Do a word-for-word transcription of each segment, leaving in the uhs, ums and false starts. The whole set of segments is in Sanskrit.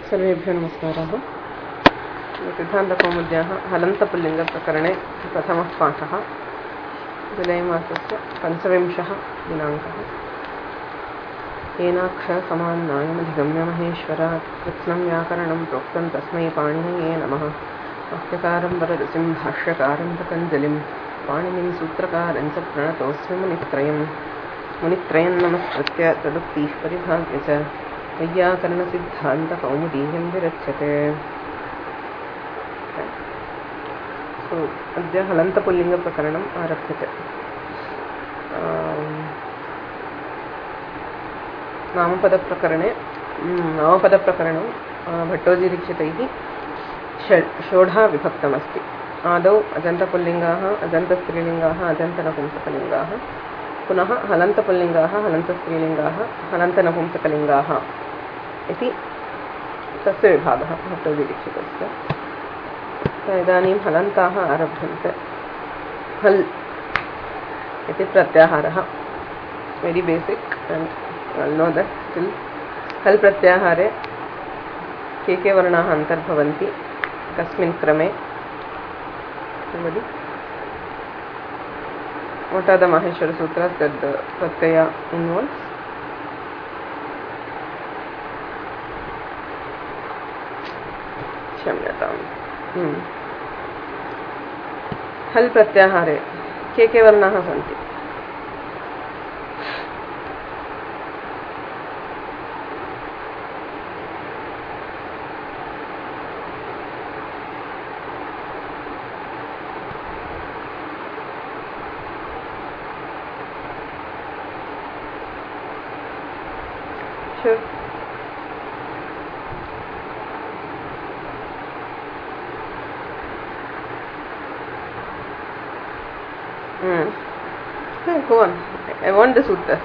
सर्वेभ्यो नमस्कारः। सिद्धान्तकौमुद्याः हलन्तपुल्लिङ्गप्रकरणे प्रथमः पाठः। जुलै मासस्य पञ्चविंशः दिनाङ्कः। येनाक्षरसमान्नायमधिगम्य महेश्वरात् कृत्स्नं व्याकरणं प्रोक्तं तस्मै पाणिनये नमः। वाक्यकारं वररुचिं भाष्यकारं पतञ्जलिं पाणिनिं सूत्रकारं च प्रणतोऽस्मि मुनित्रयं मुनित्रयं नमस्कृत्य तदुक्तिः परिभाव्य च वैयाकरणसिद्धान्तकौमुदीयं विरच्यते। सो अद्य हलन्तपुल्लिङ्गप्रकरणम् आरभ्यते। नामपदप्रकरणे नामपदप्रकरणं भट्टोजीदीक्षितैः षड् षोडा विभक्तमस्ति। आदौ अजन्तपुल्लिङ्गाः, अजन्तस्त्रीलिङ्गाः, अजन्तनपुंसकलिङ्गाः, पुनः हलन्तपुल्लिङ्गाः, हलन्तस्त्रीलिङ्गाः, हलन्तनपुंसकलिङ्गाः इति तस्य विभागः भट्टोजीदीक्षितस्य। इदानीं हलन्ताः आरभ्यन्ते। हल् इति प्रत्याहारः, very basic and I know that still हल् प्रत्याहारे के के वर्णाः अन्तर्भवन्ति, कस्मिन् क्रमे, what are the Maheshwara Sutras that the pratyaya involves? क्षम्यताम्। hmm. हल् प्रत्याहारे के के वर्णाः सन्ति? Sure. Hmm. Okay, go on. I want the sutras.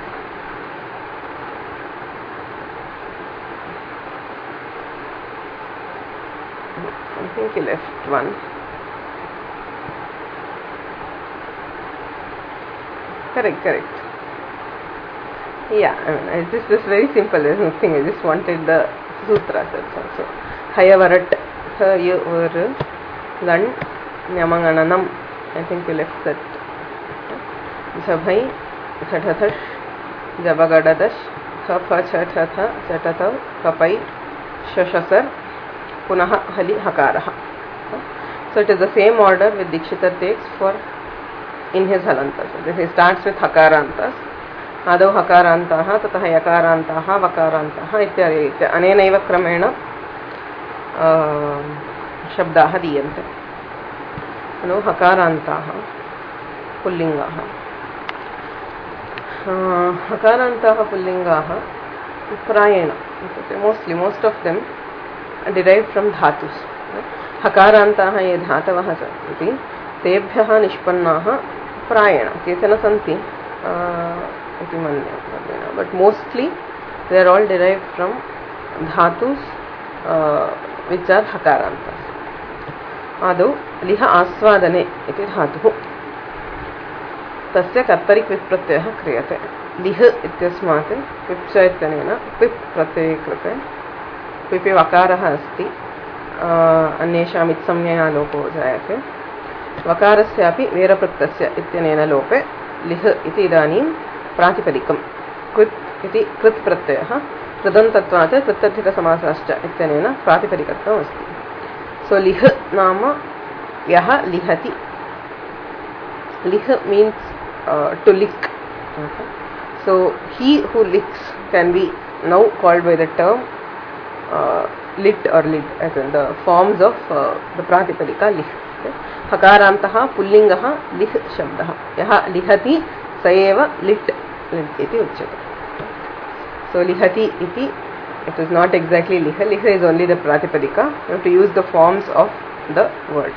I think you left one. Correct, correct. Yeah, I mean, it's just, just very simple. There's nothing. I just wanted the sutras. That's all. So, Hayavarat, Hayavara, Lan, Nyamangananam. I think you left that. Jabhai, Jhathathash, Jabagadadash, Kha Chathatha, Chatatav, Kapai, Shashasar, Punaha Hali Hakaraha. So it is the same order with Dikshita takes for in his halantas. So he starts with Hakarantas. आदौ हकारान्ताः ततः यकारान्ताः वकारान्ताः इत्यादि अनेनैव क्रमेण शब्दाः दीयन्ते। ननु हकारान्ताः पुल्लिङ्गाः। हकारान्ताः पुल्लिङ्गाः प्रायेण mostly most of them derive from धातुस्। हकारान्ताः ये धातवः सन्ति तेभ्यः निष्पन्नाः प्रायेण, केचन सन्ति but mostly they are all derived from dhatus uh, which are hakarantas. Adau liha aswadane iti dhatuh tasya kartari kvip pratyayah kriyate. Lih ityasmat kvipcha ityanena kvip pratyaya krite kvipe vakarah asti अन्येषाम् इत्संज्ञया लोपो जायते वकारस्यापि वेरप्रत्ययस्य इत्यनेन लोपे लिह इति इदानीं प्रातिपदिकं कृत् इति कृत् प्रत्ययः कृदन्तत्वात् कृत्यर्थिकसमासाश्च इत्यनेन प्रातिपदिकत्वम् अस्ति. सो लिह नाम यः लिहति. लिह means to lick. So he who licks can be now called by the term uh, lit or lid as in the forms of uh, the प्रातिपदिका लिह. हकारान्तः पुल्लिङ्गः लिह शब्दः. यः लिहति स एव लिट् इति उच्यते. So lihati iti, it is not exactly liha. Liha is only the pratipadika. You have to use the forms of the word.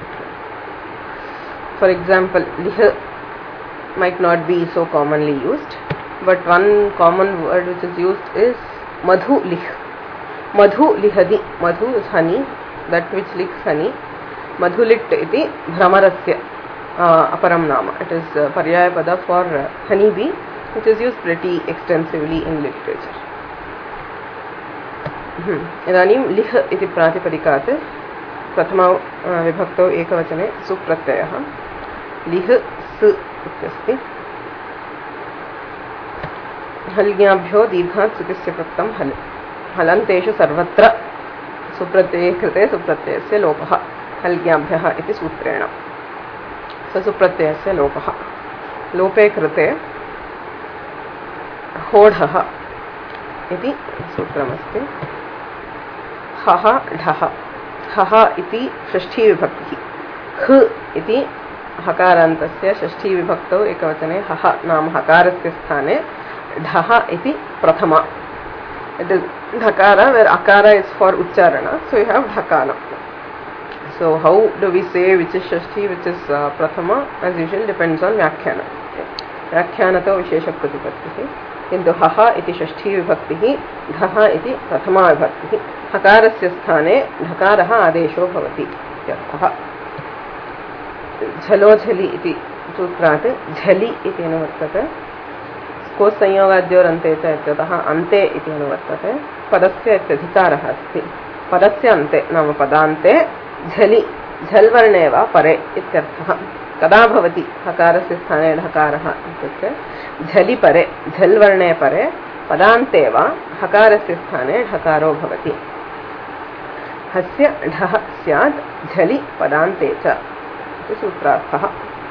For example, liha might not be so commonly used, but one common word which is used is madhu lih. Madhu lihadi. Madhu is honey, that which licks honey. Madhu lit iti bhramarasya uh, aparam nama. It is uh, paryaya pada for uh, honey bee, which is used pretty extensively in literature. इदानीं लिह् इति प्रातिपदिकात् प्रथमा विभक्तौ एकवचने सुप्रत्ययः लिह् स् इत्यस्ति। हल्ज्ञाभ्यो दीर्घात् सुतिस्य कृतं हल् हलन्तेषु सर्वत्र सुप्रत्यये कृते सुप्रत्ययस्य लोपः हल्ज्ञाभ्यः इति सूत्रेण सुप्रत्ययस्य लोपः लोपे कृते होढः इति सूत्रमस्ति। हः ढः हः इति षष्ठी विभक्तिः ख इति हकारान्तस्य षष्ठी विभक्तौ एकवचने हः नाम हकारस्य स्थाने ढः इति प्रथमा। It is dhakara where akara is for ucharana, so you have dhakana. So how do we say which is shashti, which is uh, prathama? As usual, depends on vyakhyana. Vyakhyanato vishesha pratipattihi. Kintu haha iti shashti vibhaktihi, dhaha iti prathama vibhaktihi. Hakarasya sthane dhakaraha adesho bhavati. Yathah. Jhalo jhali iti सूत्रात् झलि इति अनुवर्तते। को संयोगाद्योरन्ते च इत्यतः अन्ते इति अनुवर्तते। पदस्य इत्यधिकारः अस्ति। पदस्य अन्ते नाम पदान्ते झलि झल्वर्णे वा परे इत्यर्थः। कदा भवति हकारस्य स्थाने ढकारः इत्युक्ते झलि परे झल्वर्णे परे पदान्ते वा हकारस्य स्थाने ढकारो भवति। हस्य ढः स्यात् झलि पदान्ते च इति सूत्रार्थः।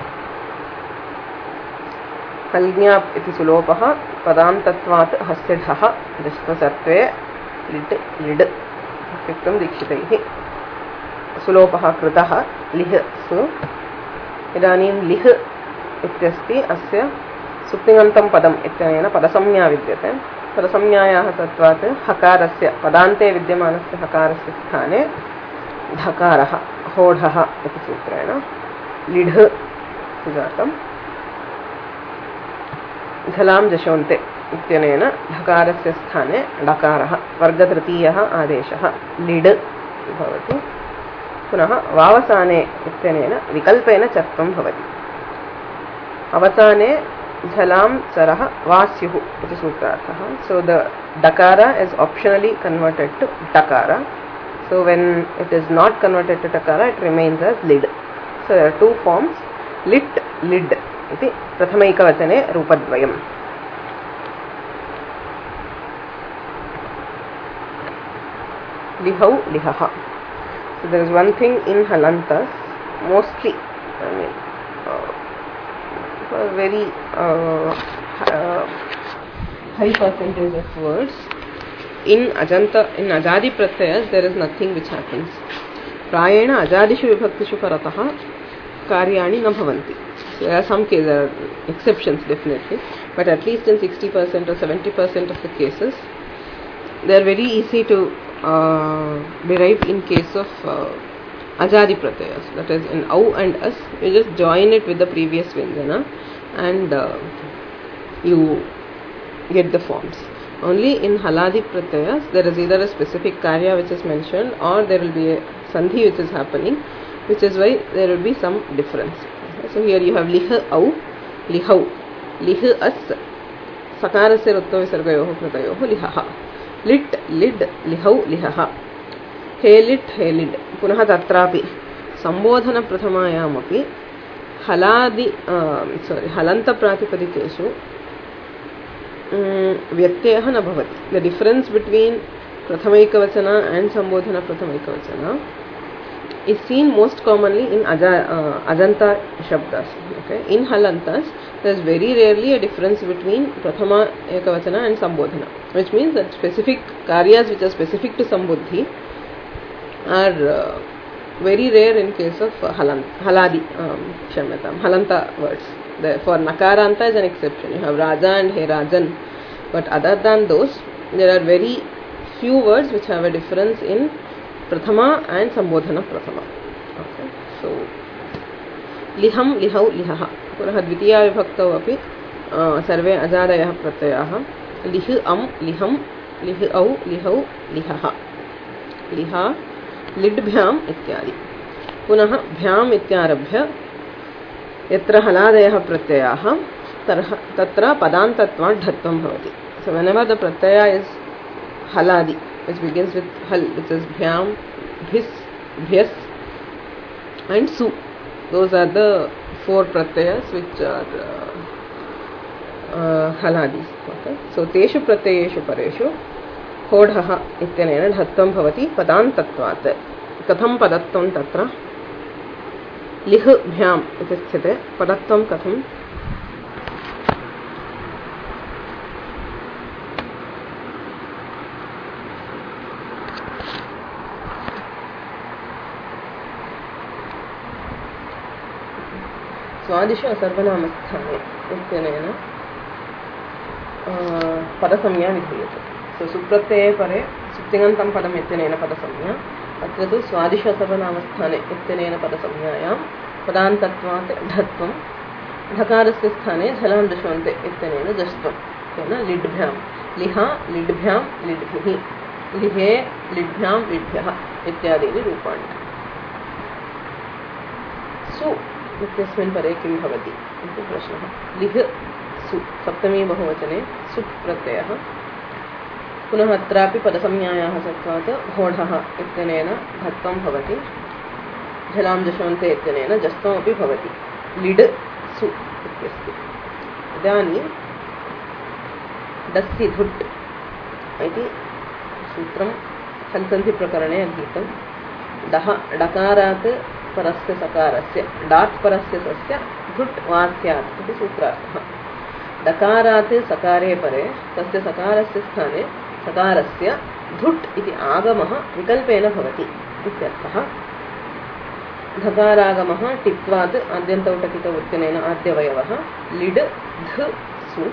हल्ज्ञाप् इति सुलोपः पदान्तत्वात् हस्य ढः दृष्टसत्त्वे लिट् लिड् इत्युक्तं दीक्षितैः। सुलोपः कृतः लिह् सु। इदानीं लिह् इत्यस्ति अस्य सुप्तिङन्तं पदम् इत्यनेन पदसंज्ञा विद्यते। पदसंज्ञायाः तत्त्वात् हकारस्य पदान्ते विद्यमानस्य हकारस्य स्थाने ढकारः होढः इति सूत्रेण लिढ इति जातम्। झलां जशोन्ते इत्यनेन ढकारस्य स्थाने ढकारः वर्गतृतीयः आदेशः लिड् भवति। पुनः वावसाने इत्यनेन विकल्पेन चत्वं भवति। अवसाने झलां चरः वा स्युः इति सूत्रार्थः। सो द डकार is optionally converted to dakara. So when it is not converted to dakara, it remains as lid. So there are two forms, lit, lid इति प्रथमैकवचने रूपद्वयम्। लिहौ लिहः. So there is one thing in halantas, mostly, I mean, uh, very uh, uh, high percentage of words. In ajanta, in ajadi pratyayas, there is nothing which happens. Prayena ajadishu vibhaktishu paratah karyani na bhavanti. So there are some cases, there are exceptions definitely, but at least in sixty percent or seventy percent of the cases, they are very easy to uh, derive in case of uh, ajadi pratyayas. That is, in au and as, you just join it with the previous vyanjana and uh, you get the forms. Only in haladi pratyayas, there is either a specific karya which is mentioned or there will be a sandhi which is happening, which is why there will be some difference. So here you have lih au, lihau, lih as, sakarasya rutto visargayoho kritayoho lihaha, lit, lid, lihau, lihaha, he lit, he lid. Punaha tatrapi sambodhana prathamayamapi haladi, uh, sorry, halanta pratipadikeshu व्यत्ययः न भवति. The difference between prathamaikavachana and sambodhana prathamaikavachana is seen most commonly in aja, uh, ajanta shabdas. Okay? In halantas, there is very rarely a difference between prathama ekavachana and sambodhana, which means that specific karyas which are specific to sambuddhi are uh, very rare in case of uh, halant, haladi, um, shamyatam, halanta words. The, for nakaranta is an exception. You have raja and he rajan, but other than those, there are very few words which have a difference in prathama and sambodhana prathama. Okay. So liham, lihau, lihaha. Punah dvitiya vibhaktau api sarve ajadayah pratyayah lih am, liham, lih au, lihau, lihaha. Liha, lidbhyam ityadi. Punah bhyam ityarabhya यत्र हलादयः प्रत्ययाः तत्र पदान्तत्वात् ढत्वं भवति. So whenever the pratyaya is haladi, which begins with hal, which is bhyam, bhis, bhyas, and su. Those are the four pratyayas which are uh, uh, haladis. Okay? So teshu pratyayeshu pareshu hodhaha ityanena dhatvam bhavati padantatvat. Katham padatvam tatra lih bhyam iti sthite padatvam katham स्वादिषु असर्वनामस्थाने इत्यनेन पदसंज्ञा विधीयते. सो सुप्रत्यये परे सुप्तिङन्तं पदम् इत्यनेन पदसंज्ञा. अत्र तु स्वादिषु असर्वनामस्थाने इत्यनेन पदसंज्ञायां पदान्तत्वात् ढत्वं ढकारस्य स्थाने झलां दृश्यन्ते इत्यनेन जष्ट्वं तेन लिड्भ्यां लिहा लिड्भ्यां लिड्भिः लिहे लिड्भ्यां लिड्भ्यः इत्यादीनि रूपाणि. सु इत्यस्मिन् परे किं भवति इति प्रश्नः. लिह् सु सप्तमी बहुवचने सुप् प्रत्ययः. पुनः अत्रापि पदसंज्ञायाः सत्त्वात् होढः इत्यनेन धत्वं भवति. झलां दृश्यन्ते इत्यनेन जस्त्वमपि भवति. लिड् सु इत्यस्ति. इदानीं डस्सि धुट् इति सूत्रं हल्सन्धिप्रकरणे अधीतं. डः डकारात् परस्य सकारस्य डात् परस्य तस्य धुट् वास्यात् इति सूत्रार्थः. डकारात् सकारे परे तस्य सकारस्य स्थाने सकारस्य धुट् इति आगमः विकल्पेन भवति इत्यर्थः. धकारागमः टित्वात् आद्यन्तौ टकितौ इत्यनेन आद्यवयवः लिड् ध सु.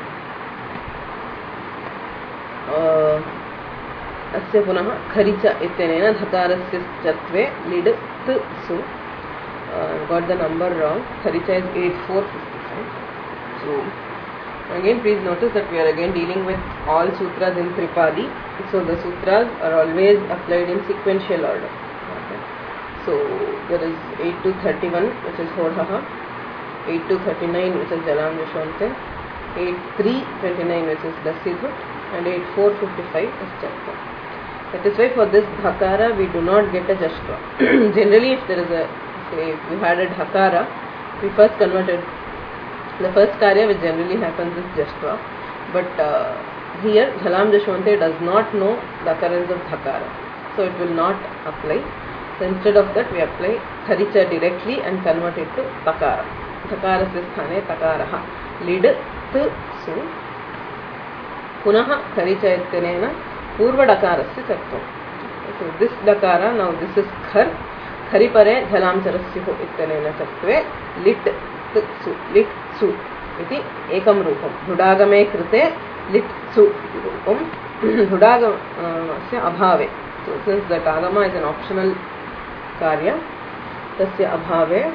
अस्य पुनः खरिच इत्यनेन धकारस्य चत्वे लिड् त् सु. Got the number wrong. Kharicha is eight four fifty-five. So again please notice that we are again dealing with all sutras in Tripadi. So the sutras are always applied in sequential order. Okay. So there is eight to thirty-one which is Hodhaha, eight to thirty-nine which is Jalam Vishwante, eight three twenty-nine which is Dasidhut, and eight four fifty-five is Chakra. That is why for this dhakara we do not get a jashva. Generally if there is a, say if we had a dhakara, we first converted, the first karya which generally happens is jashva. But uh, here Jhalam Jashwante does not know the occurrence of dhakara. So it will not apply. So instead of that we apply kharicha directly and convert it to takara. Dhakarasya sthane takaraha. Lid t su. Punaha kharicha ityanena Purva dakarasya chatvam. So this dakara, now this is khar. Khari pare jhalam charasya ityanena chatve lit su lit su iti ekam rupam. Dhudagame krite lit su iti rupam. Dhudagasya abhave. So since that agama is an optional karya, tasya abhave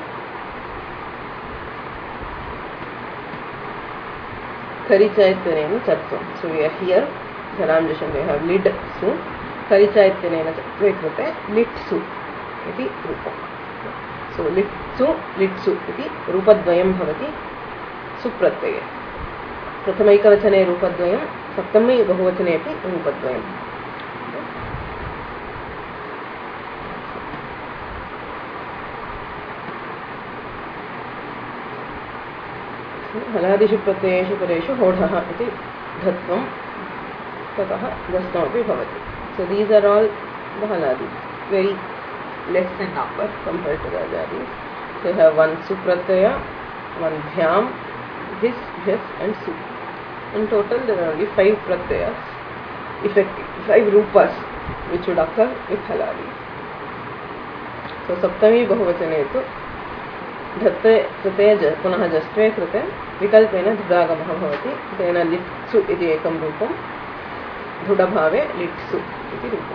kharicha ityanena chatvam. So we are here. Jhalam Jasham, we have lid su, kharicha ityanena chatve krite lit su iti rupam. So lit su, lit su iti rupadvayam bhavati supratyaya. Prathamaikavachane rupadvayam, saptami bahuvachane api rupadvayam. हलादिषु प्रत्ययेषु परेषु होढः इति धत्वं ततः जस्त्वमपि भवति. So these are all the haladis, very less in number compared to the ajadis. So you have one supratyaya, one bhyam, bhis, bhyas and su. In total there are only five pratyayas, effective, five rupas which would occur with haladis. So saptami bahuvachane tu धत्ते कृते पुनः जस्त्वे कृते विकल्पेन धुडागमः भवति. तेन लिट्सु इति एकं रूपं, धुडभावे लिट्सु इति रूपम्.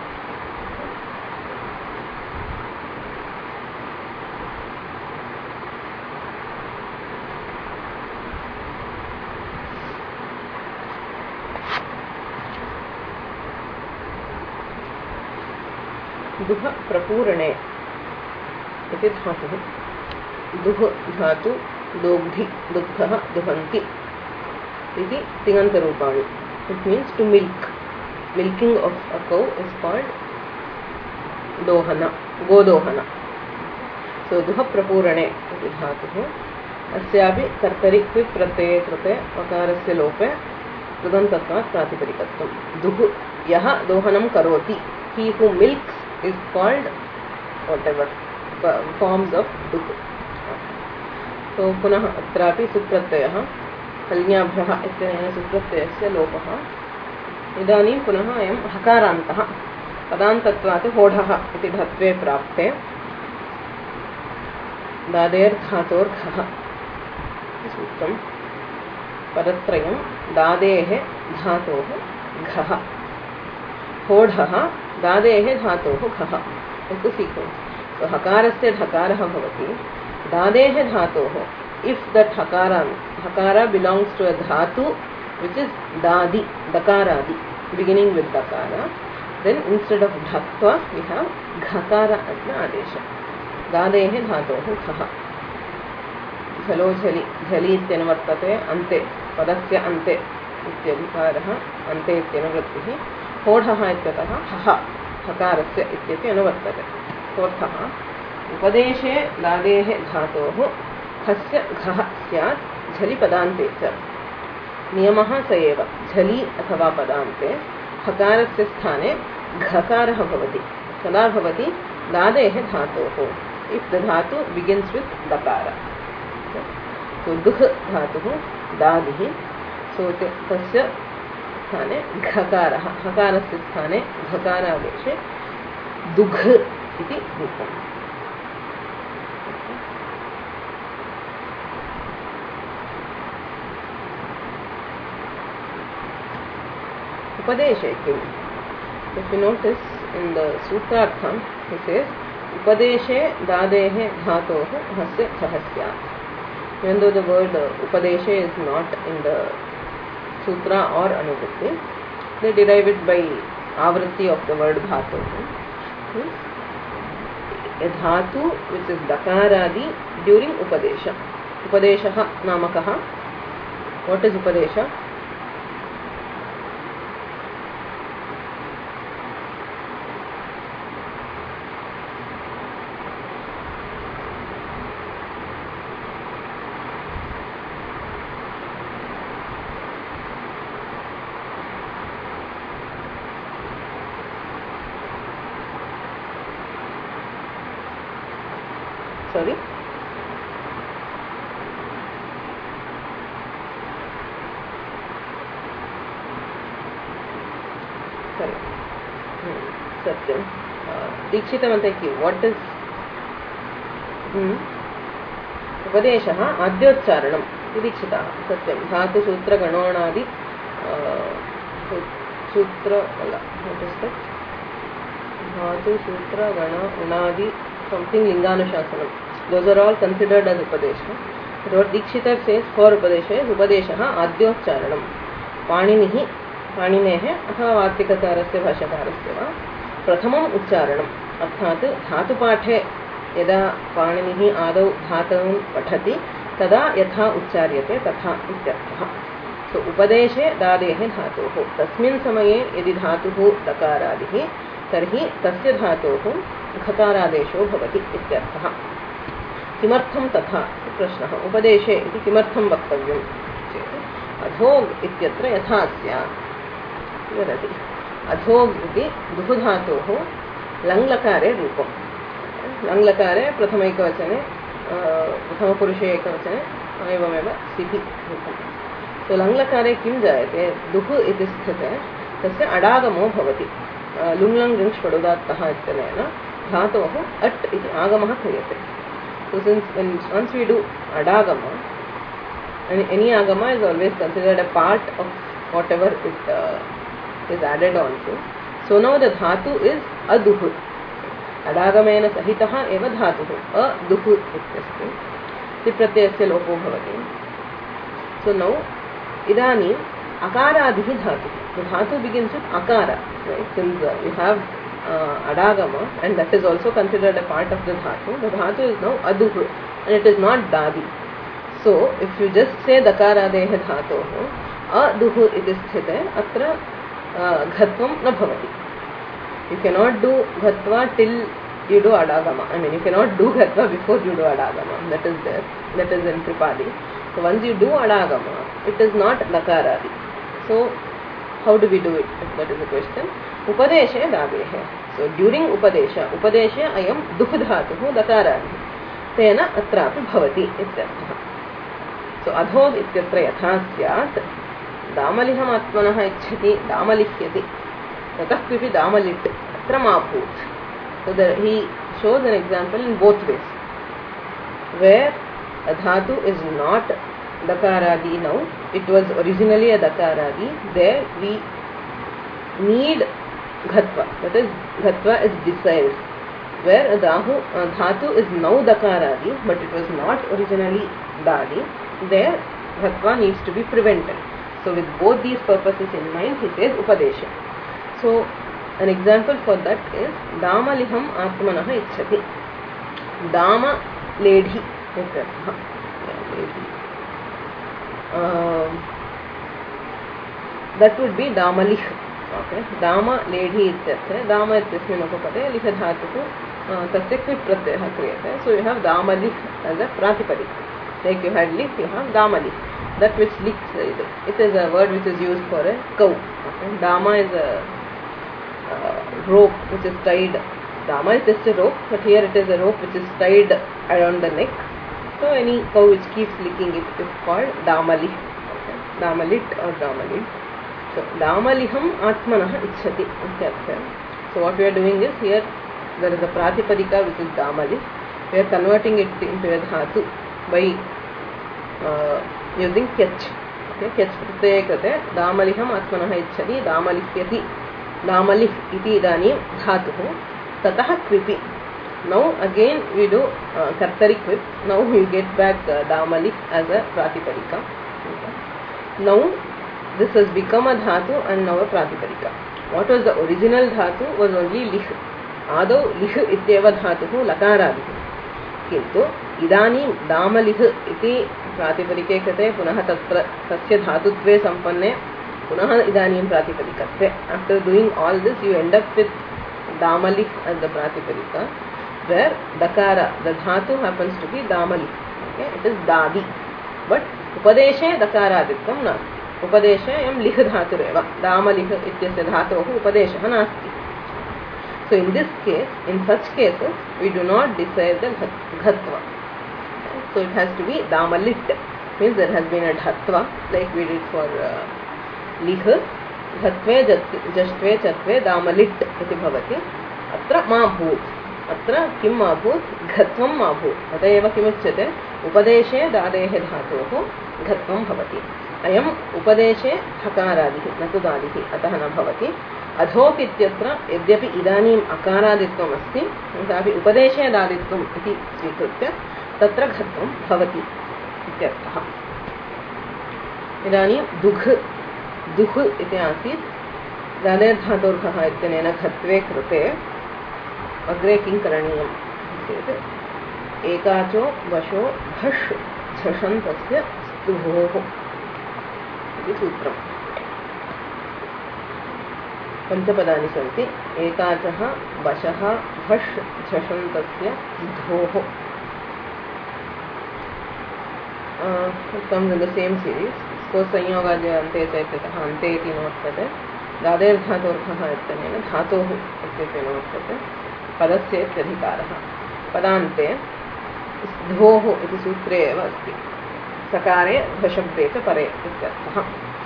दुह प्रपूरणे इति धातुः. दुह धातु दोग्धि दुग्धः दुहन्ति इति तिङन्तरूपाणि. It means to milk. milking of a cow is called dohana, godohana. So duha prapurane iti dhatuh अस्यापि कर्तरि क्विप् प्रत्यये कृते वकारस्य लोपे कृदन्तत्वात् प्रातिपदिकत्वं. दुः यः दोहनं करोति, he who milks is called whatever forms of दुः. So पुनः अत्रापि सुप्रत्ययः हल्ङ्याभ्यः इत्यनेन सुप्रत्ययस्य लोपः. इदानीं पुनः अयं हकारान्तः पदान्तत्वात् होढः इति धत्वे प्राप्ते दादेर्धातोर्घः सूत्रं. पदत्रयं दादेः धातोः घः, होढः दादेः धातोः घः. इट् सीक्वेन्स्. सो हकारस्य ढकारः भवति दादेः धातोः. इफ् दट् हकार हकार बिलाङ्ग्स् टु अ धातु विच इस् दादि, दकारादि, बिगिनिङ्ग् वित् दकार, देन् इन्स्टेड् आफ् ढक्त्वा वि हाव् घकार as the आदेशः. दादेः धातोः घः. झलो झलि झलि इत्यनुवर्तते अन्ते, पदस्य अन्ते इत्यधिकारः, अन्ते इत्यनुवृत्तिः. होढः इत्यतः हः हकारस्य इत्यपि अनुवर्तते. सोऽर्थः उपदेशे दादेः धातोः खस्य घः स्यात् झलि पदान्ते च. नियमः स एव. झलि अथवा पदान्ते हकारस्य स्थाने घकारः भवति. कदा भवति? दादेः धातोः. इफ् द धातु बिगिन्स् वित् दकार. So दुः धातुः दादिः. सो तस्य स्थाने घकारः, हकारस्य स्थाने घकारादेशे दुघ् इति रूपम्. उपदेशे किम्? If you notice in the Sutrartham, it says upadeshe dadehe dhatoh hasya khahasya. Even though the word uh, upadeshe is not in the sutra or anuvritti, they derive it by avritti of the word dhatu. Hmm? A dhatu which is dakaradi during upadesha. Upadeshah namakah. What is upadesha? Sorry? Sorry. Hmm. Satyam. Uh, Dikshitamantaki, what is hmm? Upadeshah Adyocharanam. Dikshitah. Satyam. Dhatu Sutra Ganonadi uh, Sutra what is that? Dhatu Sutra Gana Unadi something Linganushasana. Those are all considered as Upadesha. But what Dikshita says for Upadesha is Upadesha Adyocharanam. Paninihi, Paninehe, Atha Vartikakarasya Bhashakarasya va Prathamam Ucharanam. Arthat Dhatu Pathe Yada Paninihi Adau Dhatam Pathati Tada Yatha Ucharyate Tatha Ityartha. So Upadeshe Dadehe Dhatoho. Tasmin Samaye Yadi Dhatuho Dakaradihi Tarhi Tasya Dhatoho घकारादेशो भवति इत्यर्थः. किमर्थं तथा प्रश्नः. उपदेशे इति किमर्थं वक्तव्यं चेत् अधोग् इत्यत्र यथा स्यात् वदति. अधोग् इति दुः धातोः लङ्लकारे रूपं. लङ्लकारे प्रथमैकवचने प्रथमपुरुषे एकवचने एवमेव सिद्धि रूपं. तो लङ्लकारे किं जायते? दुः इति स्थिते तस्य अडागमो भवति. लुङ्लङ् लिङ्क् पडुदात्तः इत्यनेन धातोः अट् इति आगमः क्रियते. So since when once we do adagama, and any agama is always considered a part of whatever it uh, is added on to. So now the dhatu is aduh. Adagamena sahitah eva dhatuh. Aduh ityasti. Ti pratyasya lopo bhavati. So now idani akaradhi dhatu. The dhatu begins with akara. Right? Since uh, we have uh, adagama, and that is also considered a part of the dhatu. The dhatu is now aduh, and it is not dadi. So if you just say dakaradeha dhatoh aduh iti sthite, atra ghatvam na bhavati. You cannot do ghatva till you do adagama. I mean, you cannot do ghatva before you do adagama. That is there. That is in Tripadi. So once you do adagama, it is not lakaradi. So how do we do it? That is the question. Upadeshe dadehe. So during upadesha, upadeshe ayam dukh dhatuh dakaradi. Tena atrapi bhavati ityarthah. So adhod ityatra yatha syat damaliham atmanah ichhati damalihyati. Tatah kvipi damalit atra mabhut. So there he shows an example in both ways, where a dhatu is not dakaradi now, it was originally a dakaradi, there we need ghatva, that is ghatva is desired, where a, dahu, a dhatu is now dakaradi but it was not originally dadi, there ghatva needs to be prevented. So with both these purposes in mind, he says upadesha. So an example for that is damaliham atmanah ichhati. Dama ledhi. Uh, that would be damalih. Okay. Dama ledhi ityarthe. Dama ityasmin upapade likha dhatuh tasya kvit pratyayah kriyate. So you have damalih as a pratipadika. Like you had lich, you have damalih. That which licks, it is a word which is used for a cow. Okay. Dama is a Uh, rope which is tied. Dama is just a rope, but here it is a rope which is tied around the neck. So any cow which keeps licking it is called damali. Okay. Damalit or damalid. So damaliham atmanah ichhati. So what we are doing is, here there is a pratipadika which is damali. We are converting it into a dhatu by uh, using kyach. Okay. Kyach pratyaya krite damaliham atmanah ichhati damalihyati. Damalih iti idanim dhatuh tatah kvipi. Now again we do uh, kartari kvip. Now we get back uh, damalih as a pratipadika. Okay. Now this has become a dhatu and now a pratipadika. What was the original dhatu was only lich. Adau lich ityeva dhatuh lakaradih. Kintu idanim damalih iti pratipadike krite punah tatra tasya dhatutve sampanne punah idanim pratipadikatve. After doing all this, you end up with damali as the pratipadika, where dakara, the dhatu happens to be damali. Okay, it is dadi. But upadeshe dakaraditvam nasti. Upadeshe yam lich dhatureva. Damalih ityasya dhatoh upadeshah nasti. So in this case, in such cases, we do not decide the ghatva. Okay, so it has to be damalit. Means there has been a dhatva, like we did for uh, लिख घत्वे जष्ट्वे चत्वे दामलिट् इति भवति. अत्र मा भूत्. अत्र किं मा भूत्? घत्वं मा भूत्. अत एव किमुच्यते? उपदेशे दादेः धातोः घत्वं भवति. अयम् उपदेशे हकारादिः न तु दादिः, अतः न भवति. अधोक् इत्यत्र यद्यपि इदानीम् अकारादित्वम् अस्ति, तथापि उपदेशे दादित्वम् इति स्वीकृत्य तत्र घत्वं भवति इत्यर्थः. इदानीं दुघ् दुह् इति आसीत्. दादेर् धातोर्घः इत्यनेन घत्वे कृते अग्रे किं करणीयं चेत् एकाचो वशो भष् झषन्तस्य स्तुभोः इति सूत्रम्. पञ्चपदानि सन्ति. एकाचः वशः भष् झषन्तस्य स्तुभोः. It comes in the same series. को संयोगादि अन्ते चैत्यतः अन्ते इति नोच्यते. दादेर् धातोर्घः इत्यनेन धातोः इत्येतेन उच्यते. पदस्य इत्यधिकारः. पदान्ते ध्वोः इति सूत्रे एव अस्ति. सकारे ध्वशब्दे च परे इत्यर्थः.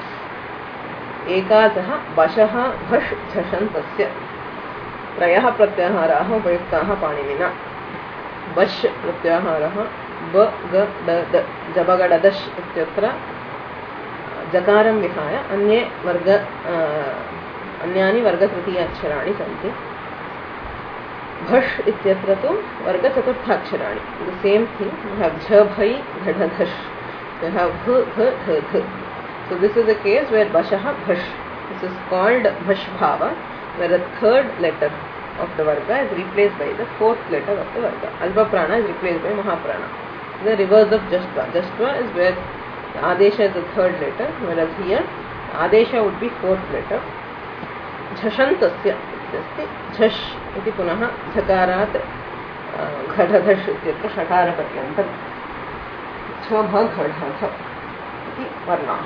एकाचः वशः भष् झषन्तस्य. त्रयः प्रत्याहाराः उपयुक्ताः पाणिनिना. वश् प्रत्याहारः ब ग ड द जबगडदश् इत्यत्र जकारं विहाय अन्ये वर्ग अन्यानि वर्गतृतीय अक्षराणि सन्ति. भष् इत्यत्र तु वर्गचतुर्थाक्षराणि. The same thing. We have jha bhai ghadadhash. We have bh bh th th. So this is a case where bashah bhash. This is called bhash bhava, where the third letter of the varga is replaced by the fourth letter of the varga. Alpa prana is replaced by mahaprana. The reverse of jashtva. Jashtva is where Adesha is the third letter, whereas here Adesha would be fourth letter. झषन्तस्य इत्यस्ति झष् इति पुनः झकारात् घढधष् इत्यत्र षकारपर्यन्तं झभघढध इति वर्णाः।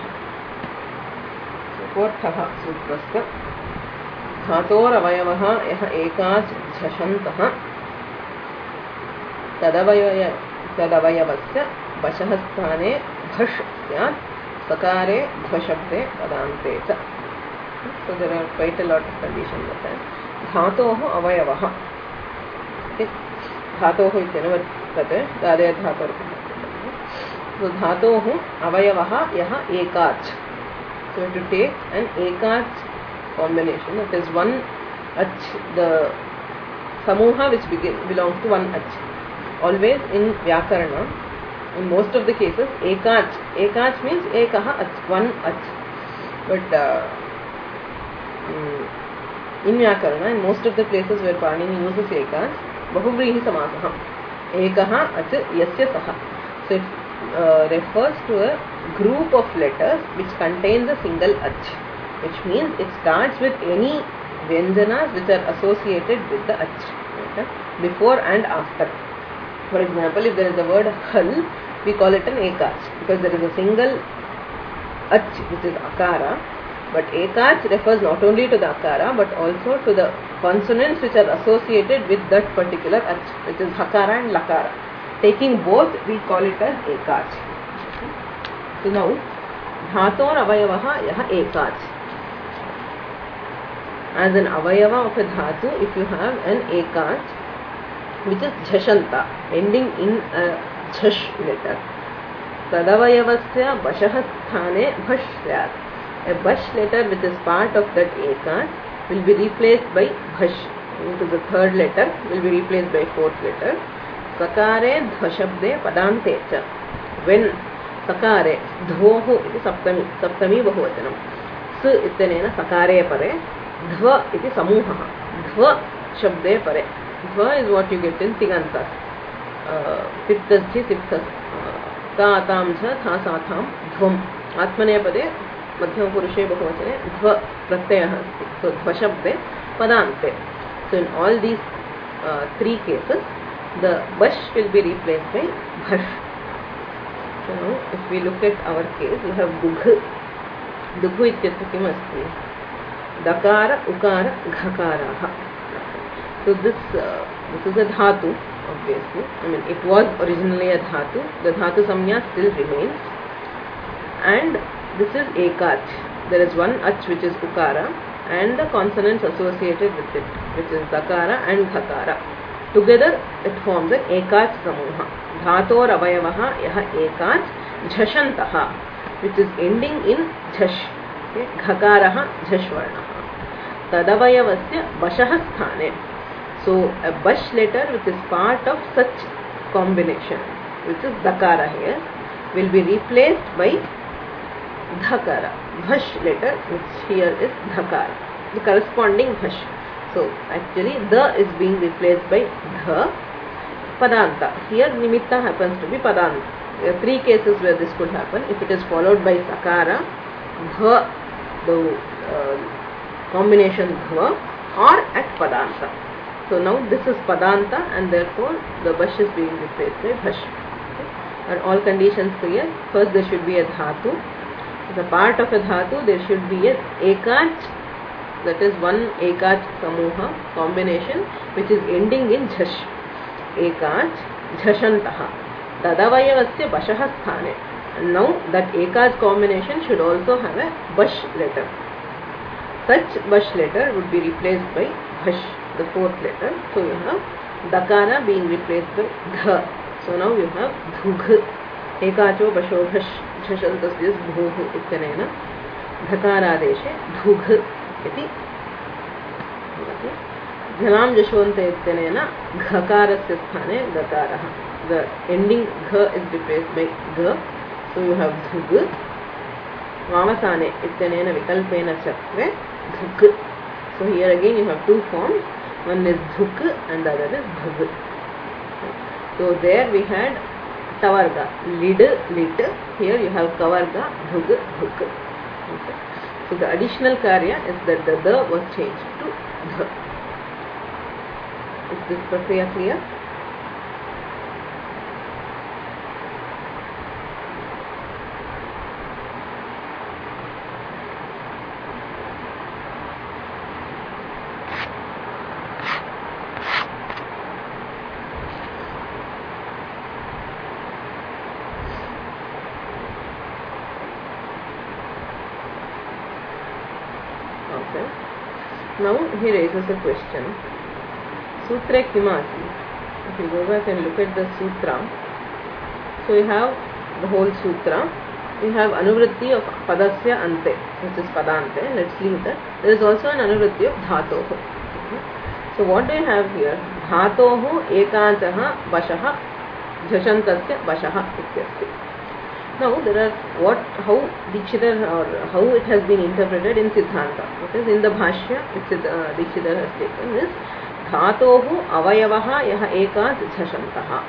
कोऽर्थः सूत्रस्य धातोरवयवः यः एकाच् झषन्तः तदवयव तदवयवस्य वशः स्थाने भष् स्यात् सकारे ध्वशब्दे पदान्ते च। So there are quite a lot of conditions of that. धातोः अवयवः धातोः इत्यनेन वर्तते दादय धातोः। So धातोः अवयवः यः एकाच्. So to take an ekach combination, that is one ach, the samuha which begin, belongs to one ach. Always in Vyakarana, in most of the cases, ekach, ekach means ekaha ach, one ach. But uh, in Vyakarana, in most of the places where Panini uses ekach, bahuvrihi samasah, ekaha ach yasya saha. So it uh, refers to a group of letters which contains a single ach, which means it starts with any vyanjanas which are associated with the ach, okay? Before and after. For example, if there is the word hal, we call it an ekach because there is a single ach which is akara. But ekach refers not only to the akara but also to the consonants which are associated with that particular ach, which is hakara and lakara. Taking both, we call it as ekach. So now, dhator avayavaha yaha ekach. As an avayava of a dhatu, if you have an ekach, which is jhashanta, ending in a jhash letter, tadavayavasya vashah sthane bhash syat. A bhash letter which is part of that ekach will be replaced by bhash. Into the third letter will be replaced by fourth letter. Sakare dhvashabde padante cha. When sakare dhohu iti saptami, saptami bahuvachanam. S ityanena sakare pare, dhva iti samuha. Dhva shabde pare. Dhva is what you get in tigantas. Pittas chi siptas. Ta atam cha tha satham dhvam. Atmanepade madhyam purushe bahuvachane dhva pratyayah asti. So dhvashabde padante. So in all these uh, three cases, the bash will be replaced by bhash. So now, if we look at our case, we have dugh. Dugh ityatra kim asti? Dakara, ukara, ghakaraha. So this uh, this is a dhatu, obviously. I mean, it was originally a dhatu. The dhatu samnya still remains. And this is ekach. There is one ach which is ukara and the consonants associated with it, which is dakara and ghakara. Together it forms an ekach samuha. Dhator avayavaha yaha ekach jhashantaha, which is ending in jhash. Okay? Ghakaraha jhashvarnaha. Tadavayavasya vashah sthane. So a bash letter which is part of such combination, which is dakara here, will be replaced by dhakara. Bhash letter, which here is dhakara, the corresponding bhash. So actually the is being replaced by dha. Padanta. Here nimitta happens to be padanta. There are three cases where this could happen. If it is followed by sakara, dha, the uh, combination dha, or at padanta. So now this is padanta and therefore the bash is being replaced by bhash. Okay. Are all conditions clear? First there should be a dhatu. As a part of a dhatu there should be a ekach, that is one ekach samuha combination which is ending in jhash. Ekach jhashantaha. Tadavayavasya vashah sthane. And now that ekach combination should also have a bash letter. Such bash letter would be replaced by bhash, the fourth letter. So you have dakara being replaced by dha. So now you have dhugh. Ekacho basho bhash jhashantasya bhuh ityanena dhakaradeshe dhugh iti. Dhanam jashvante ityanena ghakarasya sthane gakaraha. The ending gha is replaced by gha. So you have dhugh. Vamasane ityanena vikalpena chakve dhuk. So here again you have two forms. One is dhuk and the other is dhug. So there we had tavarga, lid, lit. Here you have kavarga, dhug, dhuk. Okay. So the additional karya is that the the was changed to dha. Is this prakriya clear? Now he raises a question. Sutra kimasi. If you go back and look at the sutra, so you have the whole sutra. You have anuvritti of padasya ante, which is padante. Let's leave that. There is also an anuvritti of dhatoho. So what do you have here? Dhatoho ekanchaha vashaha jashantasya vashaha ityasti. Now there are what how Dikshidhar or how it has been interpreted in Siddhanta. That is in the Bhashya, which uh, Dikshidhar has taken is dhatohu avayavaha yaha ekat jhashantaha.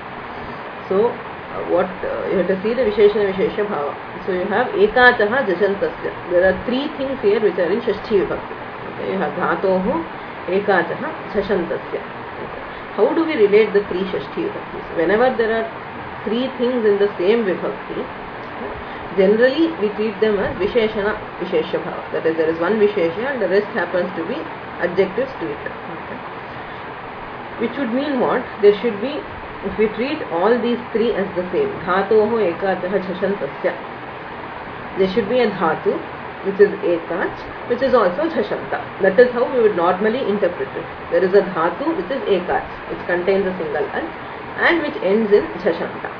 So uh, what uh, you have to see the Visheshana Vishesha Bhava. So you have ekataha jashantasya. There are three things here which are in Shashti Vibhakti. Okay, you have dhatohu ekataha jashantasya. Okay. How do we relate the three Shashti Vibhaktis? Whenever there are three things in the same Vibhakti, generally we treat them as Visheshana Vishesha Bhava. That is, there is one Vishesha and the rest happens to be adjectives to it. Okay. Which would mean what? There should be, if we treat all these three as the same, dhatoho ekataha jhashantasya, there should be a dhatu which is ekach, which is also jhashanta. That is how we would normally interpret it. There is a dhatu which is ekach, which contains a single ant and which ends in jhashanta.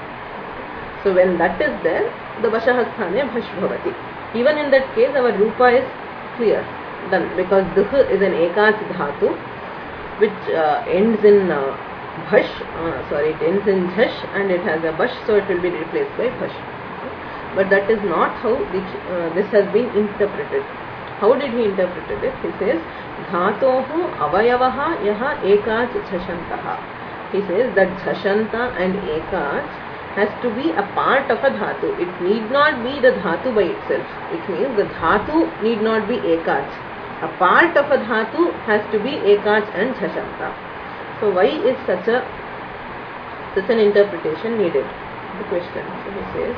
So when that is there, the vashaha sthane bhash bhavati. Even in that case, our rupa is clear, done, because dukh is an ekach dhatu which uh, ends in uh, bhash, uh, sorry, it ends in jhash and it has a bhash, so it will be replaced by bhash. But that is not how this, uh, this has been interpreted. How did he interpret it? He says, dhatohu avayavaha yaha ekach jhashantaha. He says that jhashanta and ekach has to be a part of a dhatu. It need not be the dhatu by itself. It means the dhatu need not be ekach. A part of a dhatu has to be ekach and jhashanta. So why is such a such an interpretation needed? The question. So he says,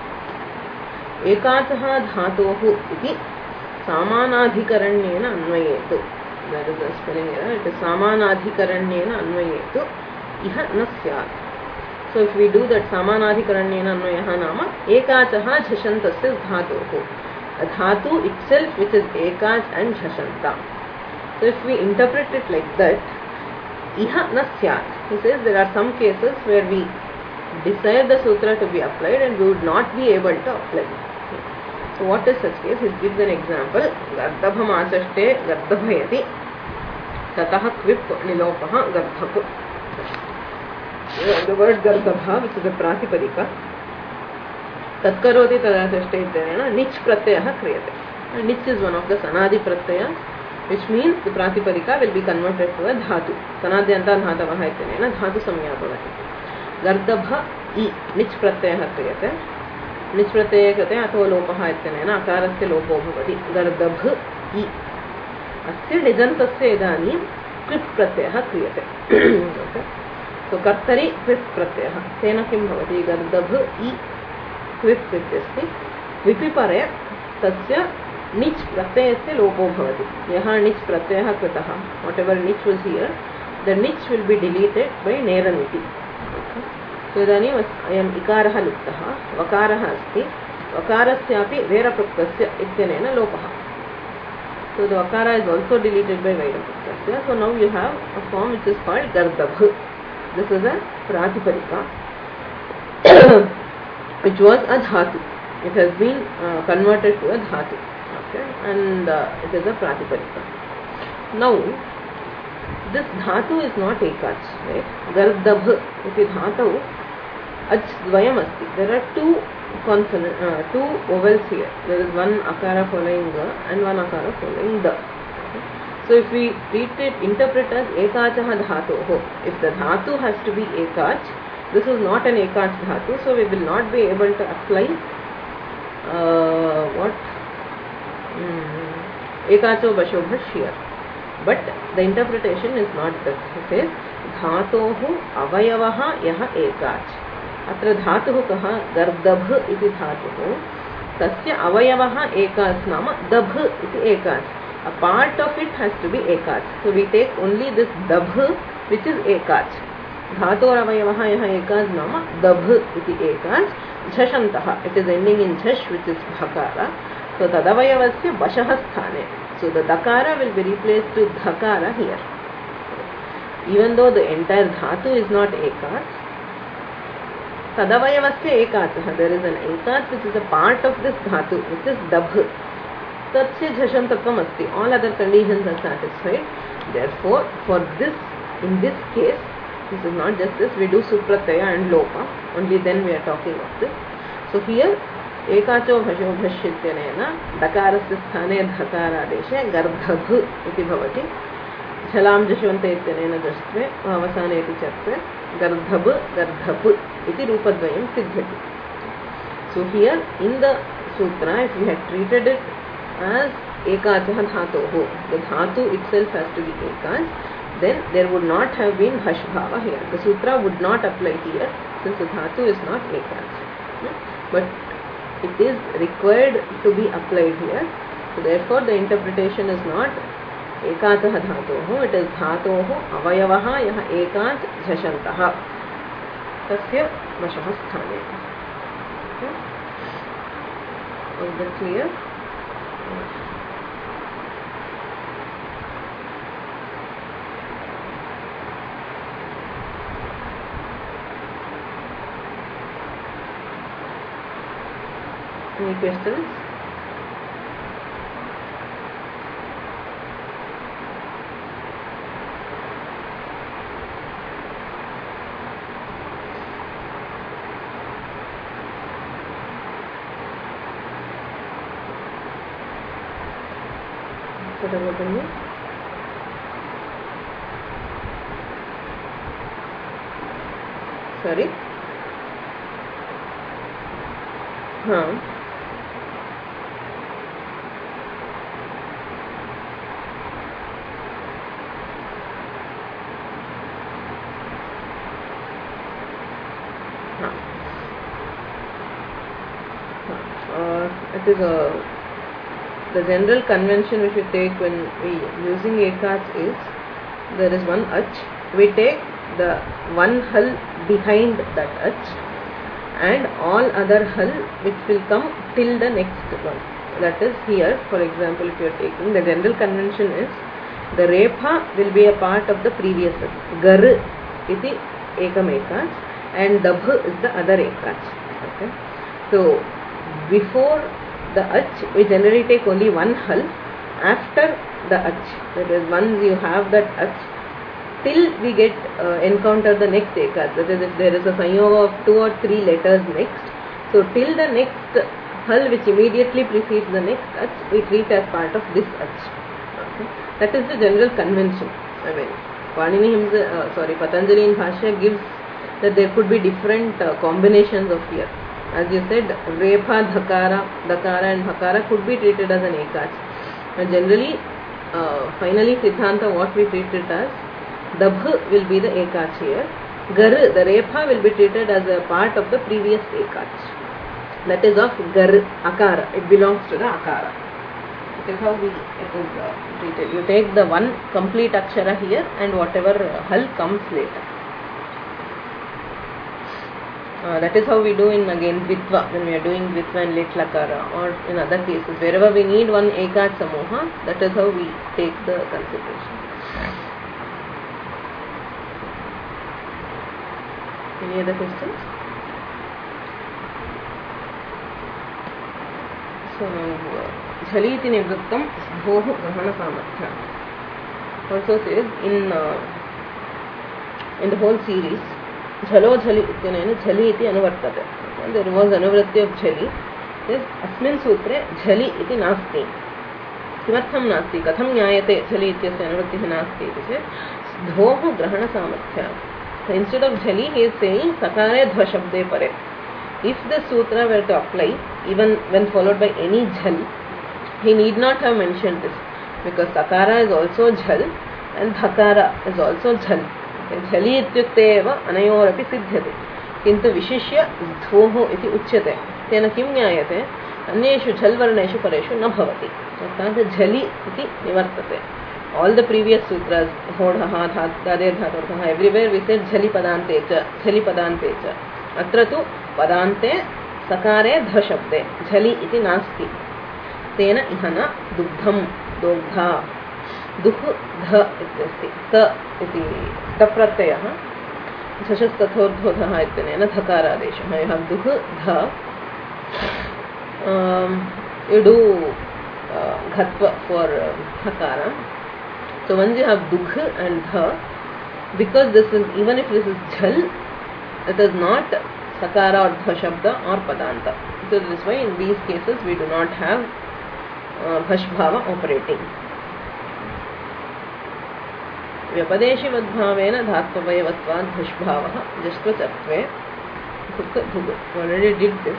ekachaha dhatohu iti samanadhikaranyena anvayetu. That is the spelling error. It is samanadhikaranyena anvayetu iha na syat. So if we do that samanadhikaranyena anvayaha nama ekachaha jhashantasya dhatohu. A dhatu itself which is ekach and jhashanta. So if we interpret it like that, iha na syat. He says there are some cases where we desire the sutra to be applied and we would not be able to apply. So what is such case? He gives an example. Gardabham asashte gardabhayati tataha kvip nilopaha gardhapu. The word gardabha, which is a pratipadika, tatkaroti tadasashte ityanena nich pratyaya kriyate. Nich is one of the sanadi pratyaya, which means the pratipadika will be converted to a dhatu. Sanadyanta dhatavaha ityanena dhatu samya bhavati. Gardabha I nich pratyaya kriyate. Nich pratyaya kriyate atho lopaha ityanena akarasya lopo bhavati. Gardabh I asya nijantasya idanim kvip pratyaya kriyate. Okay. So kartari kvip pratyaya. Tena kim bhavati? Gardabh I kvip ityasti. Vipipare tasya nich pratyayasya lopo bhavati. Yaha nich pratyaya kritaha. Whatever nich was here, the nich will be deleted by neraniti. Okay. So idanim ayam ikaraha luptaha, vakaraha asti, vakarasyapi verapraktasya ityanena lopaha. So the vakara is also deleted by verapraktasya. So now you have a form which is called gardabh. This is a pratipadika which was a dhatu. It has been uh, converted to a dhatu. Okay, and uh, it is a pratipadika. Now this dhatu is not ekach, right? Gardabh iti dhatu ajvayam asti. There are two consonant, uh, two vowels here. There is one akara following ga and one akara following da. Okay. So if we treat it, interpret as ekachaha dhatoho, if the dhatu has to be ekach, this is not an ekach dhatu, so we will not be able to apply uh, what? Hmm. ekacho bashobhash here. But the interpretation is not this. It says dhatohu avayavaha yaha ekach. Atra dhatuhu kaha gardabh iti dhatuhu. Tasya avayavaha ekach nama dabh iti ekach. A part of it has to be ekach. So we take only this dabh which is ekach. Dhator avayavaha yaha ekach nama dabh iti ekach. Jhashantaha. It is ending in jhash which is bhakara. So tadavayavasya vashaha sthane. So the dakara will be replaced to dhakara here. Even though the entire dhatu is not ekach, tadavayavasya ekach. There is an ekach which is a part of this dhatu, which is dabh. Tatsya jhashantakam asti. All other conditions are satisfied. Therefore, for this, in this case, this is not just this, we do suprataya and lopa. Only then we are talking of this. So here, ekacho bhasho bhashityanena dakarasya sthane dhakaradeshe gardhabh iti bhavati. Jhalam jashvanta ityanena jashtve avasane iti chatve gardhabh gardhabh iti rupadvayam siddhyati. So here in the sutra, if we had treated it as ekachah dhatoho, the dhatu itself has to be ekach, then there would not have been hash bhava here. The sutra would not apply here since the dhatu is not ekach. But it is required to be applied here. So therefore the interpretation is not ekachah dhatoho, it is dhatoho avayavaha yaha ekach jhashantaha tasya vashah sthane. Okay. Is that clear? Any questions? What about you? Sorry? Huh. It is a the general convention which we take when we using ekach is there is one ach, we take the one hal behind that ach and all other hal which will come till the next one. That is here, for example, if you are taking the general convention is the repha will be a part of the previous ach. Gar iti ekam ekach and dabh is the other ekach. Okay, so before the ach, we generally take only one hal. After the ach, that is, once you have that ach, till we get uh, encounter the next ekach. That is, if there is a sanyoga of two or three letters next, so till the next hal which immediately precedes the next ach, we treat as part of this ach. Okay. That is the general convention. I mean, Panini himself, uh, sorry, Patanjali in Bhashya gives that there could be different uh, combinations of here. As you said, repha, dhakara, dakara and bhakara could be treated as an ekach. And generally, uh, finally, Siddhanta, what we treat it as, dabh will be the ekach here. Gar, the repha will be treated as a part of the previous ekach. That is of gar, akara. It belongs to the akara. That is how we, it is uh, treated. You take the one complete akshara here and whatever uh, hal comes later. Uh, that is how we do in again Dvitva, when we are doing Dvitva and Lit Lakara, or in other cases, wherever we need one Ekach Samoha, that is how we take the consideration. Any other questions? So now, Jhaliti Nivrittam Bhohu Grahana Samarthya also says in, uh, in the whole series, Jhalo Jhali ityanena Jhali iti anuvartate. There was anuvratti of Jhali. Says Asmin Sutre Jhali iti nasti. Kimartham nasti? Katham nyayate Jhali ityasya anuvrattihi nasti? It says Dhohu grahana samarthya. So instead of Jhali, he is saying Sakare Dhva Shabde Pare. If the sutra were to apply, even when followed by any Jhal, he need not have mentioned this. because sakara is also jhal and dhakara is also jhal. Jhali ityukte eva anayorapi siddhyate kintu vishishya dhoh iti uchyate tena kim nyayate अन्येषु झल वर्णेषु परेषु न भवति अर्थात झलि इति निवर्तते. All the previous sutras, hodha, dhadeh, dhaturkah, everywhere we said झलि पदान्ते च, झलि पदान्ते च. अत्र तु पदान्ते सकारे ध शब्दे झलि इति नास्ति. तेन इह न दुग्धं दोग्धा दुः ध इत्यस्ति. त इति तप्रत्ययः झषस्तथोर्ध्वधः इत्यनेन धकारादेशः. यः दुः ध Um, you do uh, ghatva for uh, hakara. So once you have dugh and dha, because this is, even if this is jhal, it is not sakara or dha shabda or padanta. So this is why in these cases we do not have uh, bhashbhava operating. Vyapadeshi vadbhavena dhattvavayavatvad bhashbhavah jashtva chatve dhuk dhug. We already did this.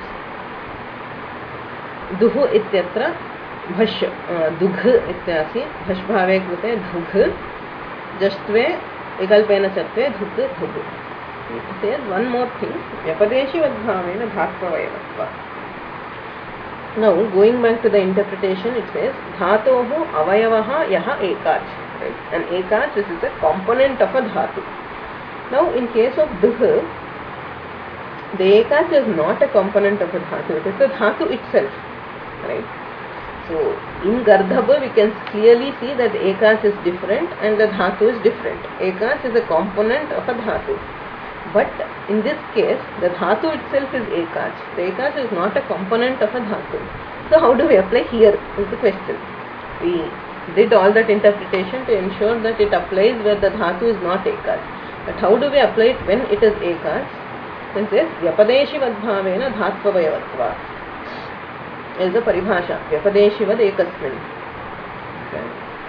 दुः इत्यत्र भष् दुघ इत्यासि भष्भावे कृते धुघ जष्ट्वे विकल्पेन चत्वे धुक् धुग्. Says one more thing, व्यपदेशि वद्भावेन धात्ववयवत्वात्. Now going back to the interpretation, it says धातोः अवयवः यः एकach, right? And ekach is a component of a dhatu. Now in case of duh, the ekach is not a component of a dhatu, it is the dhatu itself. Right. So in Gardhabha we can clearly see that ekach is different and the dhatu is different. Ekach is a component of a dhatu. But in this case, the dhatu itself is ekach. The ekach is not a component of a dhatu. So how do we apply here is the question. We did all that interpretation to ensure that it applies where the dhatu is not ekach. But how do we apply it when it is ekach? Then says vyapadeshi vadbhavena dhatvavayavatva. Is the paribhasha vyapadeshi vad ekasmin. Okay.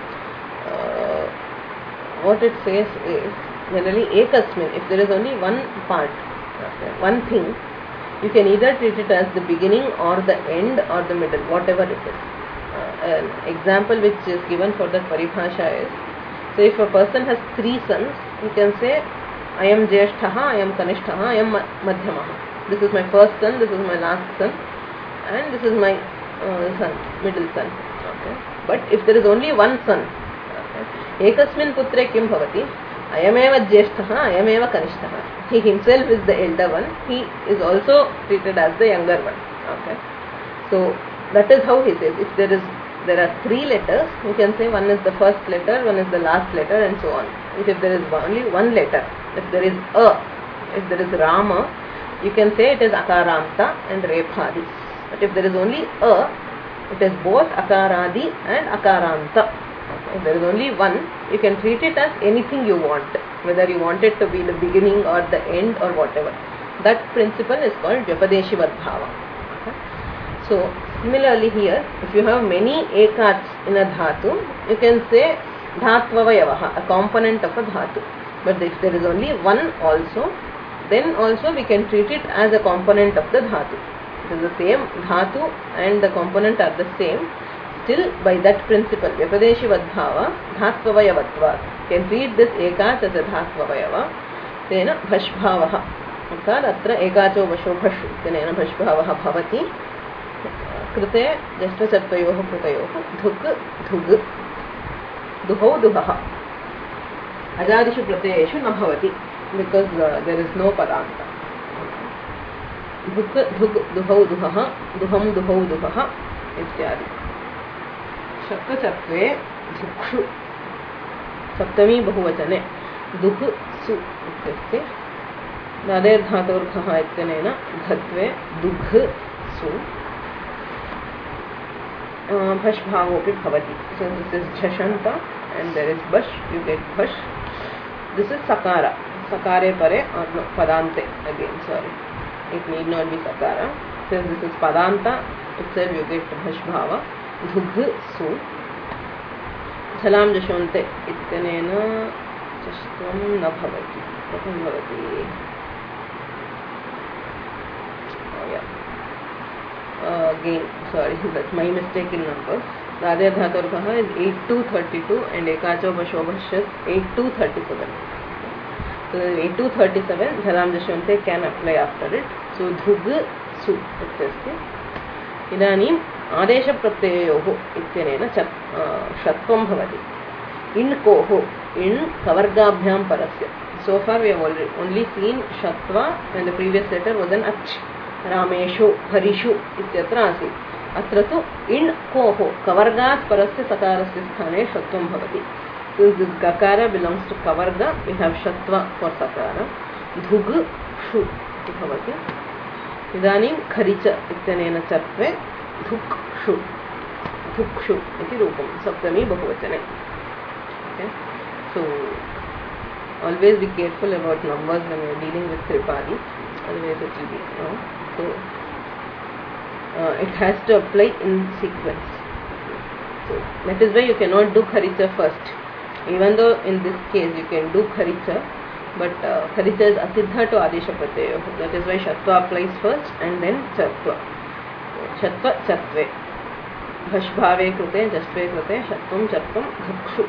Uh, what it says is generally ekasmin, if there is only one part, okay, one thing, you can either treat it as the beginning or the end or the middle, whatever it is. Uh, an example which is given for that paribhasha is, so if a person has three sons, you can say I am Jyeshthaha, I am Kanishtaha, I am Madhyamaha. This is my first son, this is my last son, and this is my uh, son, middle son. Okay. But if there is only one son, okay, ekasmin putre kim bhavati, ayameva jyeshthaha, ayameva kanishtaha. He himself is the elder one, he is also treated as the younger one. Okay. So that is how he says. If there is there are three letters, you can say one is the first letter, one is the last letter, and so on. If, if there is only one letter, if there is a, if there is Rama, you can say it is Akaranta and Rephadi. But if there is only a, it is both Akaradi and Akaranta. Okay. If there is only one, you can treat it as anything you want, whether you want it to be the beginning or the end or whatever. That principle is called Vyapadeshi Vadbhava. Okay. So similarly here, if you have many ekats in a dhatu, you can say Dhatvavayavaha, a component of a dhatu. But if there is only one also, then also we can treat it as a component of the dhatu. It is the same dhatu and the component are the same. Still by that principle, Vyapadeshi Vadbhava, Dhatvavayavatva, can treat this ekach as a Dhatvavayava, tena Bhashbhavaha. Arthat atra ekacho vasho bhash, tena Bhashbhavaha bhavati, krite jashtachatvayoh kritayoh, dhuk dhug, duhau duhaha. Ajadishu pratyayeshu na bhavati, because uh, there is no padanta. Dhuk dhug duhau duhaha, duham duhau duhaha, ityadi. Shakta chatve dhukshu, saptami bahuvachane, dukh su ityasya. Dader dhatorkhaha ityanena dhatve dugh su. Bhashbhavopi bhavati. So this is Jhashanta and there is Bhash, you get Bhash. This is Sakara. Sakare pare or no, Padante again, sorry. It need not be Sakara. Since this is Padanta, itself you get Bhashbhava. Dhugh su. Jhalam Jashonte ityanena Jashtvam na bhavati. Katham bhavati? Oh yeah. Uh, again, sorry, that's my mistake in numbers. Radhe Dhaturkaha is eight two thirty-two and Ekacho Bashobhashyat eight two thirty-seven. So eight two thirty-seven Jhalam Jashwante can apply after it. So Dhug Su ityasti. Idanim Adesha Pratyayoho ityanena Shatvam Bhavati. In Koho, in Kavargabhyam Parasya. So far we have already only seen Shatva and the previous letter was an Ach. Rameshu, Harishu ityatra asi. Atra tu in Koho, Kavargas Parasya Sakarasya Sthane Shatvam Bhavati. Since this Gakara belongs to Kavarga, we have Shatva for Sakara. Dhug Shu Bhavati. Idanim Kharicha ityanena Chatve Dhuk Shu. Dhuk Shu iti rupam. Saptami Bahuvachane. Okay. So always be careful about numbers when you are dealing with Tripadi, otherwise it will be wrong. So uh, it has to apply in sequence. So that is why you cannot do Kharicha first. Even though in this case you can do Kharicha, but uh, Kharicha is asiddha to Adesha Pratyaya. That is why Shatva applies first and then Chatva. So, Chatva Chatve. Bhashbhave krute, Jashtve krute, Shatvam Chatvam Dhakshu.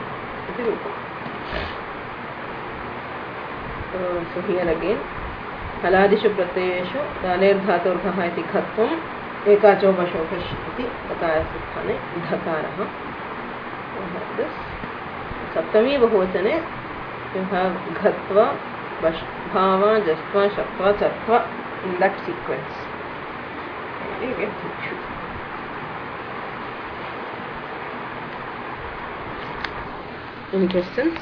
Uh, so here again Haladishu Pratyayeshu Daler Dhaturkaha iti Khatvam Ekacho Bashobhash iti Takarasya sthane Dhakaraha. You have this. Saptami Bahuvachane you have Ghatva, Bhava, Jastva, Shatva, Chatva in that sequence. And you get Dhikshu. Any questions?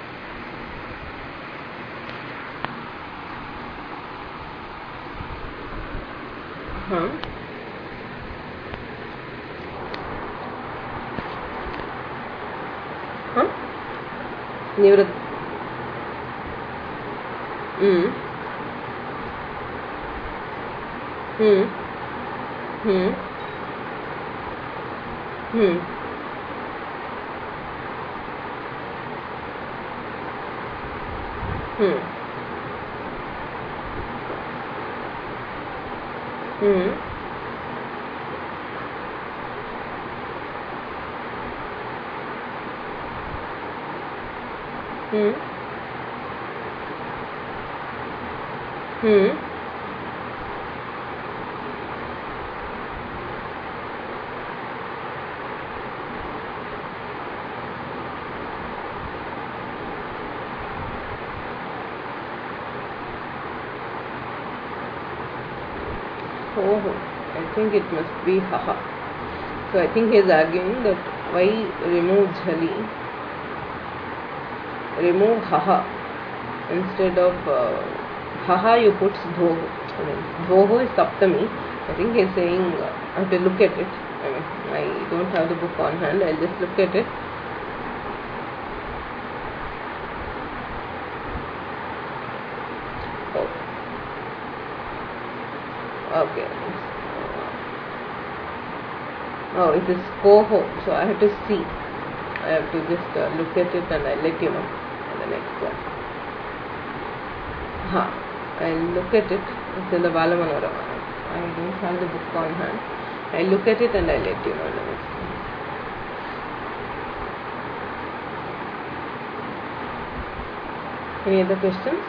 Huh? Huh? Nivrat. Hmm. Hmm. Hmm. Hmm. Hmm. Hmm. Hmm. Hmm. Oh, I think it must be haha. So I think he is arguing that why remove jhali, remove haha instead of uh, haha you put dhoho. I mean dhoho is saptami. I think he is saying uh, I have to look at it. I mean I don't have the book on hand. I'll just look at it. Okay. Oh, it is Koho. So I have to see. I have to just uh, look at it and I'll let you know in the next one. Ha. I'll look at it. It's in the Balamanorama. I don't have the book on hand. I'll look at it and I'll let you know in the next one. Any other questions?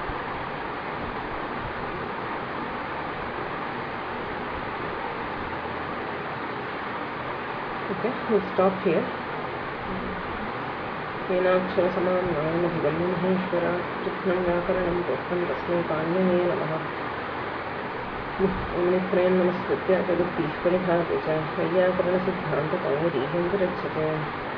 Okay, we'll stop here. Yenakshara samanam maheshwara Jitnam vyakaranam tostam tasmai panyane namaha Omniprayam namaskritya jagati ishvarikha teja Vyakarana siddhanta kauri hindarachate